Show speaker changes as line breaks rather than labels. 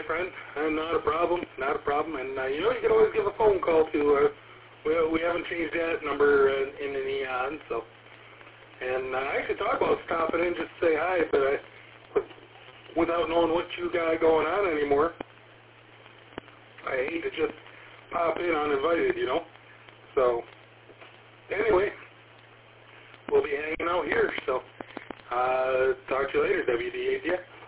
friend. Not a problem. Not a problem. And, you know, you can always give a phone call to, we haven't changed that number in an eon, so. And I actually thought about stopping in just to say hi, but without knowing what you got going on anymore, I hate to just pop in uninvited, you know. So, anyway, we'll be hanging out here, so talk to you later, WDAZ.